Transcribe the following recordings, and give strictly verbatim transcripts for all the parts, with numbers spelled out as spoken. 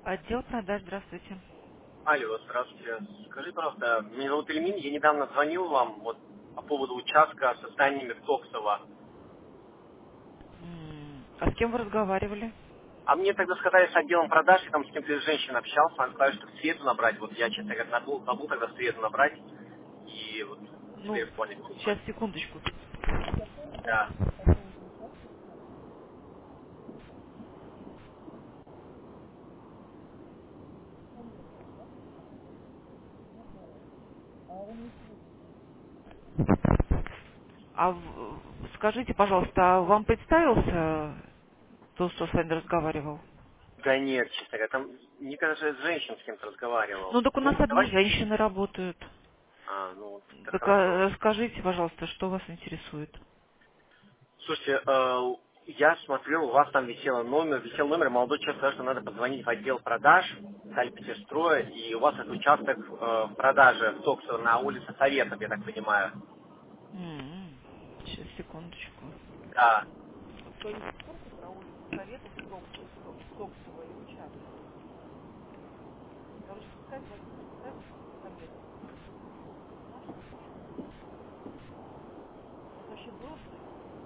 Отдел продаж, здравствуйте. Алло, здравствуйте. Скажи, пожалуйста, меня зовут Ильмин, я недавно звонил вам вот по поводу участка со зданиями в Токсово. М, А с кем вы разговаривали? А мне тогда сказали с отделом продаж, я там с кем-то из женщин общался, она сказала, что в среду набрать. Вот я, честно говоря, забыл, забыл тогда в среду набрать. И вот Ну, теперь понял. сейчас, секундочку. Да. А в- скажите, пожалуйста, а вам представился тот, что с вами разговаривал? Да нет, честно говоря, там, мне кажется, с женщин с кем-то разговаривал. Ну, так у нас Ну, одни давай. женщины работают. А, ну, так Так хорошо. а, расскажите, пожалуйста, что вас интересует? Слушайте, э, я смотрел, у вас там висел номер, висел номер, молодой человек сказал, что надо позвонить в отдел продаж Сальпетерстроя, и у вас этот участок э, в продаже в Токсово на улице Советов, я так понимаю. М, Сейчас, секундочку. Да. Кто-нибудь в курсе про улицу Советов в Токс- в Ток- в Токсово и участок? Короче, пускай звонит Советов. Советов. Наш случай. У нас вообще брошенный.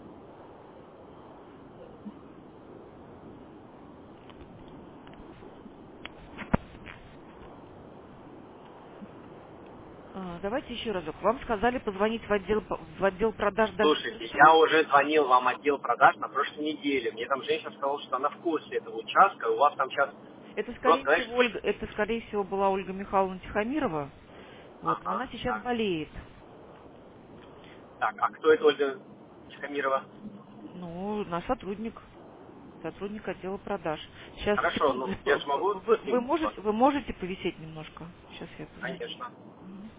А, давайте еще разок. Вам сказали позвонить в отдел, п- в отдел продаж Слушайте, дальше. я уже звонил вам в отдел продаж на прошлой неделе. Мне там женщина сказала, что она в курсе этого участка, и у вас там сейчас Это, просто, скорее знаешь, всего, Ольга, это, скорее всего, была Ольга Михайловна Тихомирова. Вот, но ага, она сейчас так, болеет. так, а кто это Ольга Тихомирова? Ну, наш сотрудник, сотрудник отдела продаж. Сейчас, Хорошо, секунду, ну, я же могу вы, с вы ним можете, вы можете повисеть немножко? Сейчас я позвоню. конечно. Мгм.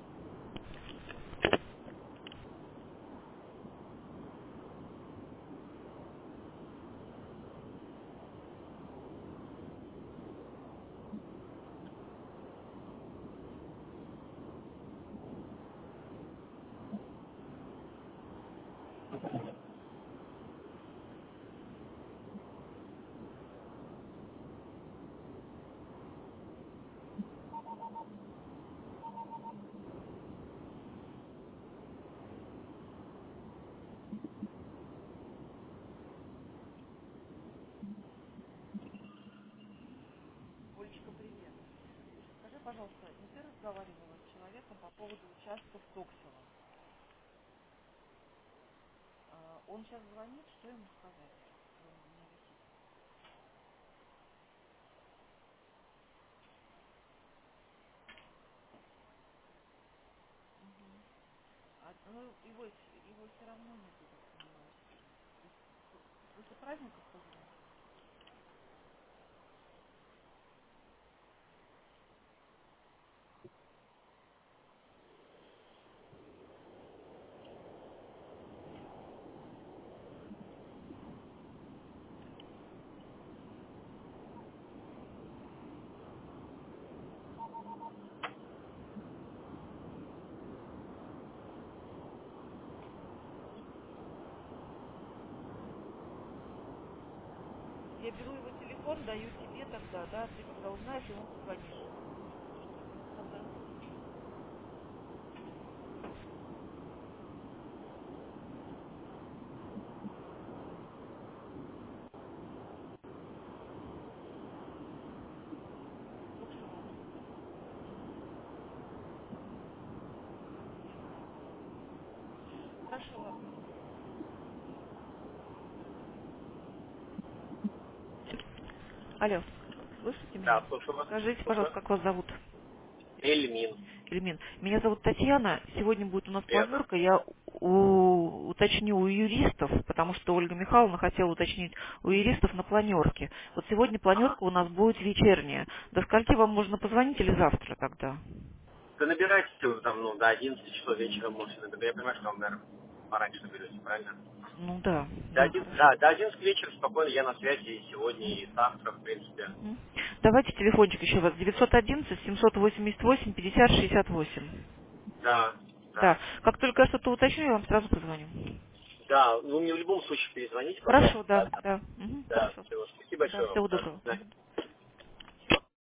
Олечка, привет. Слушай, скажи, пожалуйста, не ты разговаривала с человеком по поводу участка в Токсово? А, Он сейчас звонит, что ему сказать? Он у меня висит. Мгм. А, ну, его, его все равно нет, я так понимаю. То есть п- после праздников позвонит? Я беру его телефон, даю тебе тогда, да, ты когда узнаешь, ему позвонишь. Тогда. Токсово. Хорошо, ладно. Алло, слышите Да, меня? слушаю вас. Скажите, Слушаю. пожалуйста, как вас зовут? Эльмин. Эльмин. Меня зовут Татьяна. Сегодня будет у нас Верно. планерка. Я у- уточню у юристов, потому что Ольга Михайловна хотела уточнить у юристов на планерке. Вот сегодня Ага. планерка у нас будет вечерняя. До скольки вам можно позвонить или завтра тогда? Да набирайте там, ну, до одиннадцати часов вечера можете набирать. Я понимаю, что вам, наверное, пораньше наберете, правильно? Ну да, До, да, один, хорошо. да, до одиннадцати вечера спокойно, я на связи и сегодня, и завтра, в принципе. Мгм. Давайте телефончик еще раз. девятьсот одиннадцать семьсот восемьдесят восемь пятьдесят шестьдесят восемь. Да, Да. да. Как только я что-то уточню, я вам сразу позвоню. Да, вы мне в любом случае перезвоните, Хорошо, пожалуйста. да, Да, да. Мгм, да, хорошо. все, спасибо Да, большое вам. всего Да, до доброго. свидания.